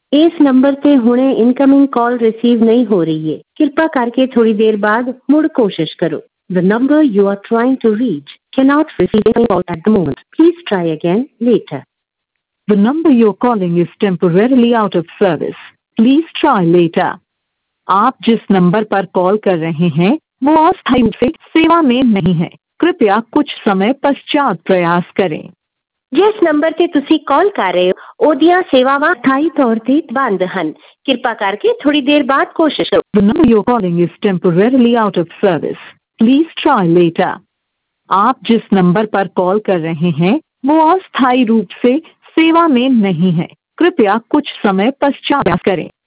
ਇਸ ਨੰਬਰ ਤੇ ਹੁਣੇ ਇਨਕਮਿੰਗ ਕਾਲ ਰਿਸੀਵ ਨਹੀਂ ਹੋ ਰਹੀ ਹੈ। ਕਿਰਪਾ ਕਰਕੇ ਥੋੜੀ ਦੇਰ ਬਾਅਦ ਮੁੜ ਕੋਸ਼ਿਸ਼ ਕਰੋ। The number you are trying to reach cannot receive any call at the moment. Please try again later. The number you're calling is temporarily out of service. Please try later. आप जिस नंबर पर call कर रहे हैं वो अस्थायी रूप से सेवा में नहीं है। कृपया कुछ समय पश्चात प्रयास करें। जिस नंबर ਤੇ ਤੁਸੀਂ ਕਾਲ ਕਰ ਰਹੇ ਹੋ ਉਹਦੀਆਂ ਸੇਵਾਵਾਂ ਸਥਾਈ ਤੌਰ ਤੇ ਬੰਦ ਹਨ। ਕਿਰਪਾ ਕਰਕੇ ਥੋੜੀ ਦੇਰ ਬਾਅਦ ਕੋਸ਼ਿਸ਼ ਕਰੋ। The number you're calling is temporarily out of service. Please try later. आप जिस नंबर पर कॉल कर रहे हैं वो अस्थायी रूप से सेवा में नहीं है। कृपया कुछ समय पश्चात प्रयास करें।